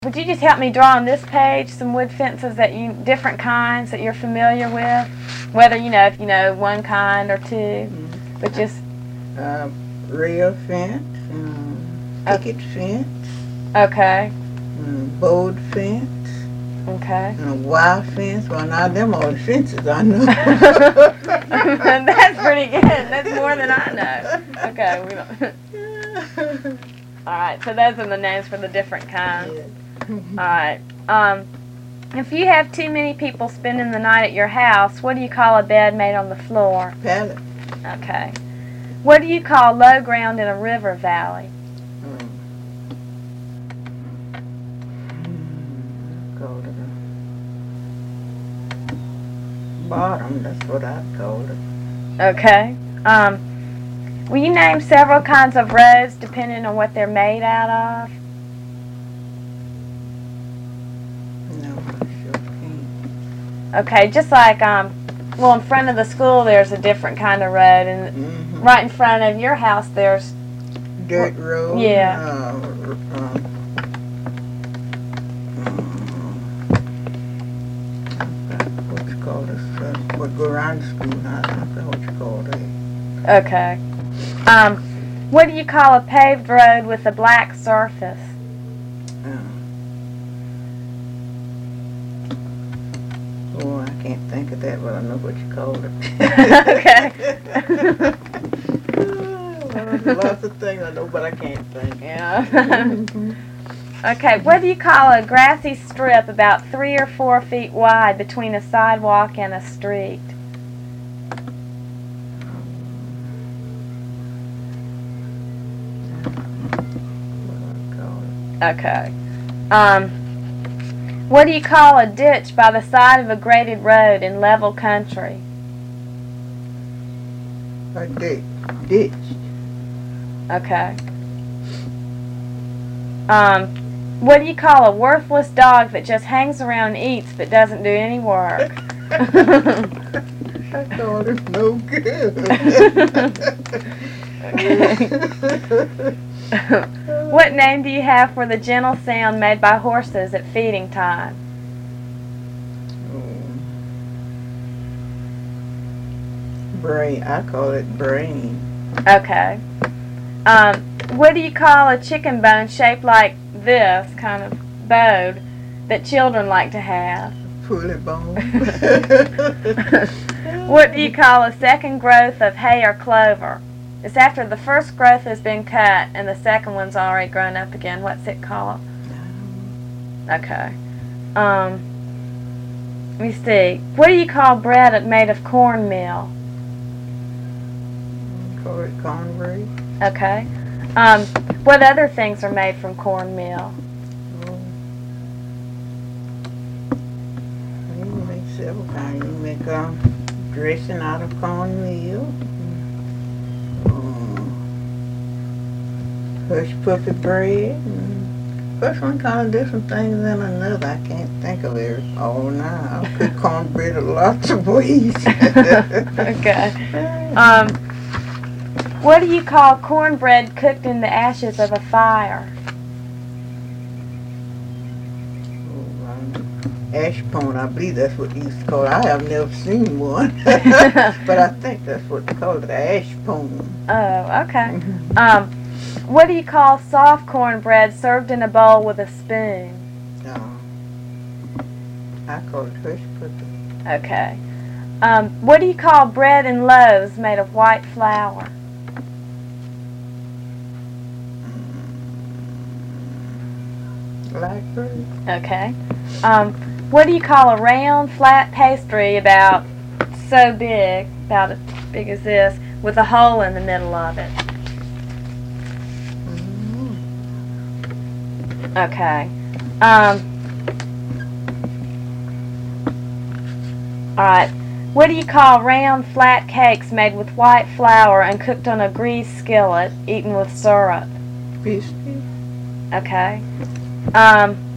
Would you just help me draw on this page some wood fences different kinds that you're familiar with? Whether if you know one kind or two, but just rail fence, picket fence, okay, board fence, okay, and a wire fence. Well, now them are the fences I know. That's pretty good. That's more than I know. Okay, we don't. All right, so those are the names for the different kinds. Yeah. All right. If you have too many people spending the night at your house, what do you call a bed made on the floor? Pallet. Okay. What do you call low ground in a river valley? Called it a bottom. That's what I called it. Okay. Will you name several kinds of roads depending on what they're made out of? Okay, just like, well, in front of the school there's a different kind of road, and right in front of your house there's... Dirt road? Yeah. What you call this? What go around the school now? I don't know what you call that. Okay. What do you call a paved road with a black surface? Oh, I can't think of that, but I know what you called it. Okay. Well, lots of things I know, but I can't think. Yeah. Okay, what do you call a grassy strip about 3 or 4 feet wide between a sidewalk and a street? Okay. What do you call a ditch by the side of a graded road in level country? A ditch. Okay. What do you call a worthless dog that just hangs around and eats but doesn't do any work? I called it no good. What name do you have for the gentle sound made by horses at feeding time? Brain. I call it brain. Okay. What do you call a chicken bone shaped like this, kind of bowed, that children like to have? Pulley bone. What do you call a second growth of hay or clover? It's after the first growth has been cut and the second one's already grown up again. What's it called? Okay. Let me see. What do you call bread made of cornmeal? Call it cornbread. Okay. What other things are made from cornmeal? You make several kinds. You make dressing out of cornmeal. Hush puppy bread. First one kind of different things than another. I can't think of it all now. I cook cornbread in lots of ways. Okay. What do you call cornbread cooked in the ashes of a fire? Ashpone, I believe that's what they used to call it. I have never seen one, but I think that's what they call it, ashpone. Oh, okay. What do you call soft cornbread served in a bowl with a spoon? I call it hush puppy. Okay. What do you call bread in loaves made of white flour? Blackbird. Okay. What do you call a round, flat pastry about so big, about as big as this, with a hole in the middle of it? Okay. Alright. What do you call round, flat cakes made with white flour and cooked on a greased skillet, eaten with syrup? Biscuit. Okay.